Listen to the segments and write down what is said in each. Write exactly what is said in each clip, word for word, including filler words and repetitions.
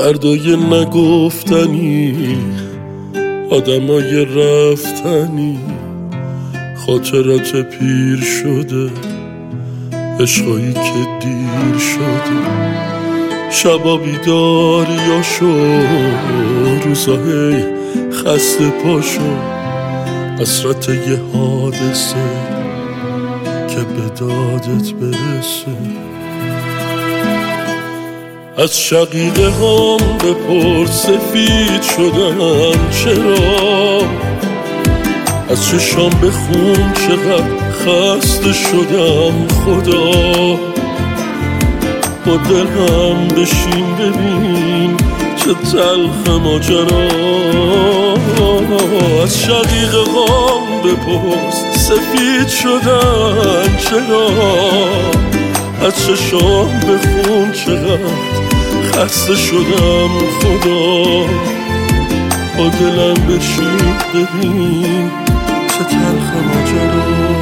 دردای نگفتنی، آدمای رفتنی، خاطرات پیر شده، عشقایی که دیر شده، شبا بیداریاشو، روزای خسته پاشو، حسرت یه حادثه که به دادت برسه. از شقیقه هم بپرس سفید شدن چرا، از چشام بخون چقدر خسته شدم خدا، با دلم بشین ببین چه تلخ ماجرا. از شقیقه هم بپرس سفید شدن چرا، از چشام بخون چقدر خسته شدم خدا، با دلم بشین ببین چه تلخ ماجرا.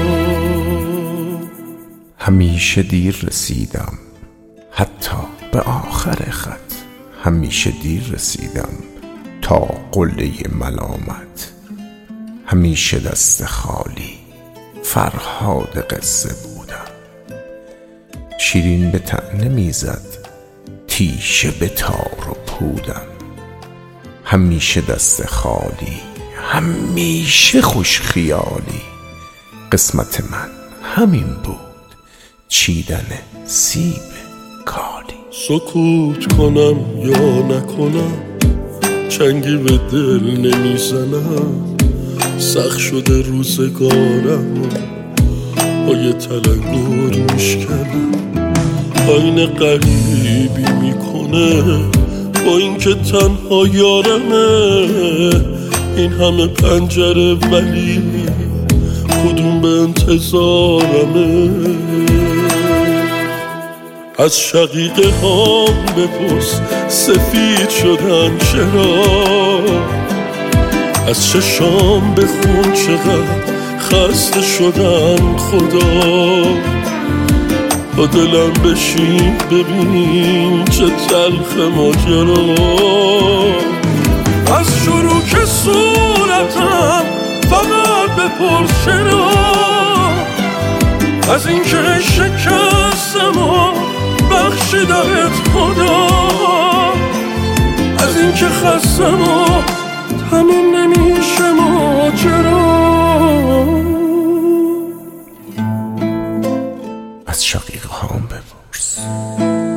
همیشه دیر رسیدم حتی به آخر خط، همیشه دیر رسیدم تا قله ملامت، همیشه دست خالی فرهاد قصه بودم، شیرین به طعنه میزد تیشه به تار و پودم، همیشه دست خالی همیشه خوش خیالی، قسمت من همین بود چیدن سیب کالی. سکوت کنم یا نکنم، چنگی به دل نمیزنم، سخت شده روزگارم با یه تلنگر میشکنم، آینه غریبی میکنه با اینکه تنها یارمه، این همه پنجره ولی کدوم به انتظارمه. از شقیقه هم بپرس سفید شدن چرا، از چشام بخون چقدر خسته شدم خدا، با دلم بشین ببین چه تلخ ماجرا. از شروع که صورتم فقط بپرس چرا، از این که شکستم و بخشیدت خدا، از این که خستم و تموم نمیشه ماجرا. از شقیقه هم بپرس.